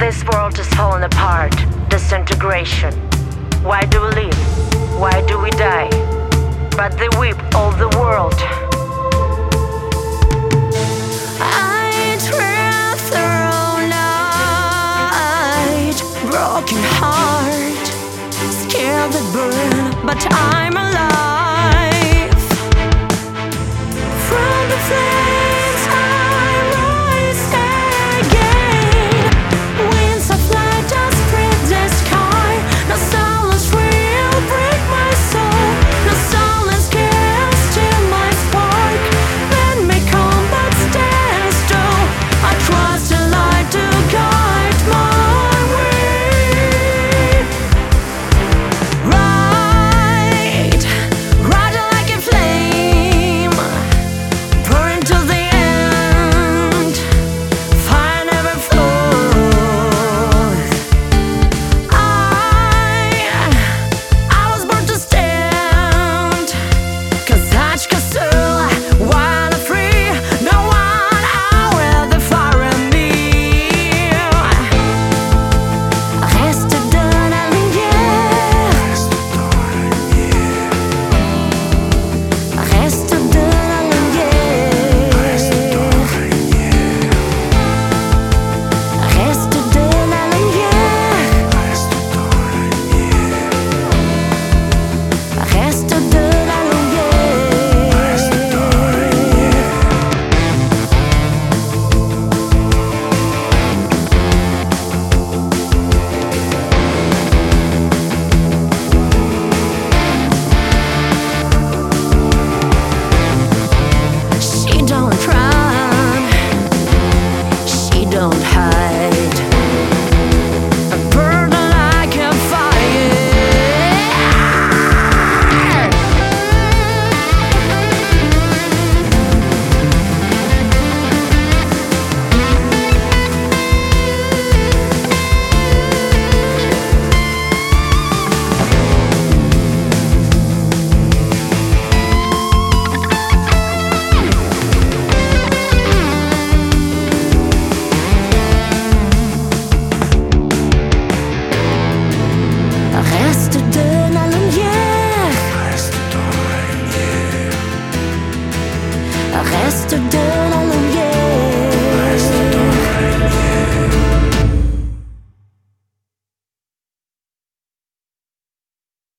This world is falling apart, disintegration. Why do we live? Why do we die? But they weep all the world. I travel through night, broken heart, scared that burn, but I'm alive. From the flames I rise again. Winds of light just spread the sky. No silence will break my soul. No silence can steal my spark. Let me come but stand still. I trust the light to guide my way. Ride, ride like a flame, burn to the end. Fire never flows. I was born to stand, 'cause touch castle, wild and free. No one out with the fire in me. Reste de la lumière. Reste de la lumière. Reste de la lumière. Reste de la lumière. Reste de la She don't run, she don't hide. A burn like a fire. Reste de la lumière. Reste de